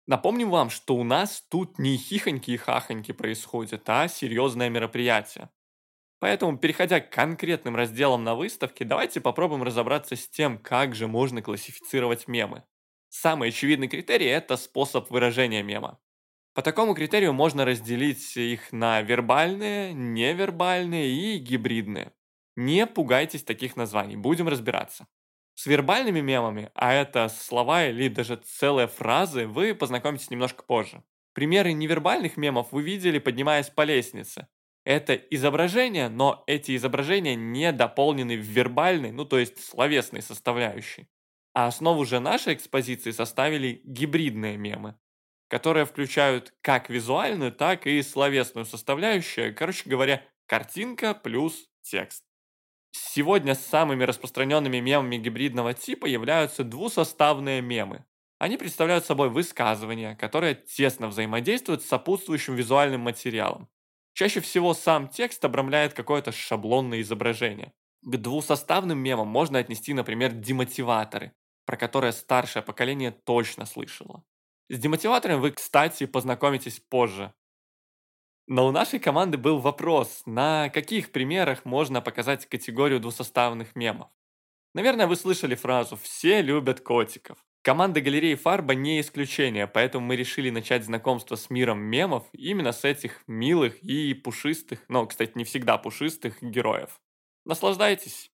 Напомним вам, что у нас тут не хихоньки и хахоньки происходят, а серьезное мероприятие. Поэтому, переходя к конкретным разделам на выставке, давайте попробуем разобраться с тем, как же можно классифицировать мемы. Самый очевидный критерий– это способ выражения мема. По такому критерию можно разделить их на вербальные, невербальные и гибридные. Не пугайтесь таких названий, будем разбираться. С вербальными мемами, а это слова или даже целые фразы, вы познакомитесь немножко позже. Примеры невербальных мемов вы видели, поднимаясь по лестнице. Это изображения, но эти изображения не дополнены в вербальной, ну то есть словесной составляющей. А основу же нашей экспозиции составили гибридные мемы, которые включают как визуальную, так и словесную составляющую. Короче говоря, картинка плюс текст. Сегодня самыми распространенными мемами гибридного типа являются двусоставные мемы. Они представляют собой высказывания, которые тесно взаимодействуют с сопутствующим визуальным материалом. Чаще всего сам текст обрамляет какое-то шаблонное изображение. К двусоставным мемам можно отнести, например, демотиваторы, про которые старшее поколение точно слышало. С демотиватором вы, кстати, познакомитесь позже. Но у нашей команды был вопрос, на каких примерах можно показать категорию двусоставных мемов. Наверное, вы слышали фразу «все любят котиков». Команда галереи Фарба не исключение, поэтому мы решили начать знакомство с миром мемов именно с этих милых и пушистых, но, кстати, не всегда пушистых героев. Наслаждайтесь!